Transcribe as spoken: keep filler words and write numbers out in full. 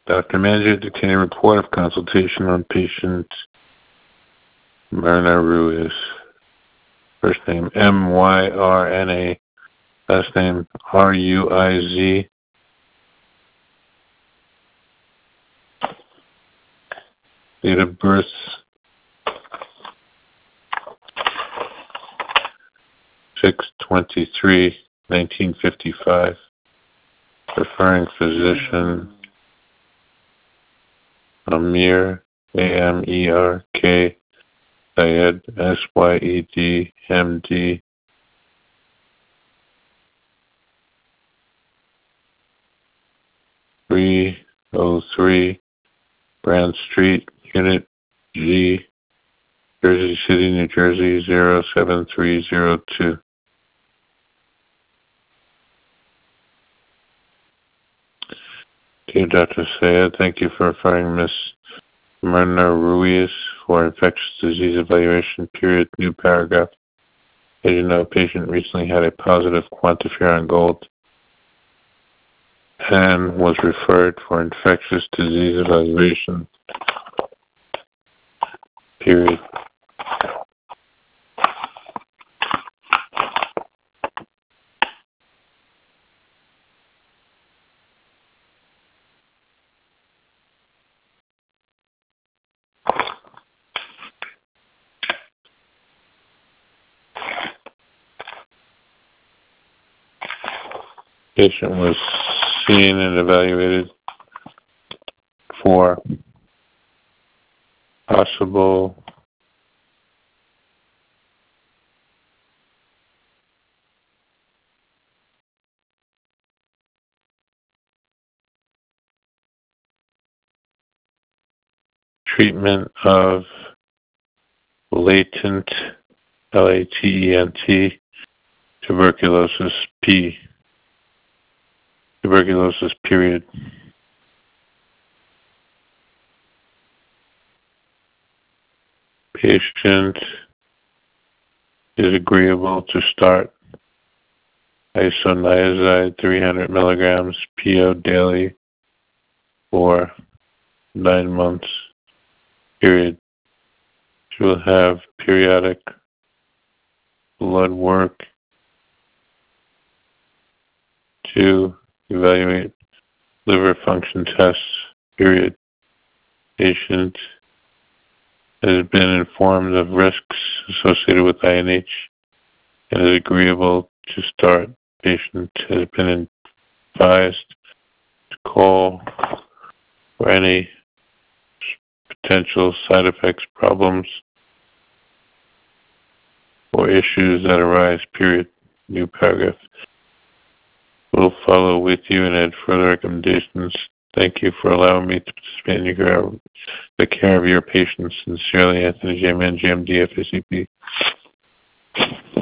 Doctor Manager, dictating report of consultation on patient Myrna Ruiz. First name M Y R N A. Last name R U I Z. Date of birth six twenty-three nineteen fifty-five. Referring physician Amir, A M E R K, Syed, S Y E D, M D. three oh three Brand Street, Unit G, Jersey City, New Jersey, zero seven three zero two. Dear Doctor Syed, thank you for referring Miss Myrna Ruiz for infectious disease evaluation, period, new paragraph. As you know, patient recently had a positive quantiferon gold and was referred for infectious disease evaluation, period. Patient was seen and evaluated for possible treatment of latent, L A T E N T, tuberculosis, P. Tuberculosis, period. Patient is agreeable to start isoniazid three hundred milligrams P O daily for nine months, period. She will have periodic blood work to evaluate liver function tests, period. Patient has been informed of risks associated with I N H and is agreeable to start. Patient has been advised to call for any potential side effects, problems, or issues that arise, period. New paragraph. We'll follow with you and add further recommendations. Thank you for allowing me to participate in your, the care of your patients. Sincerely, Anthony J. Mann, G M D, F A C P.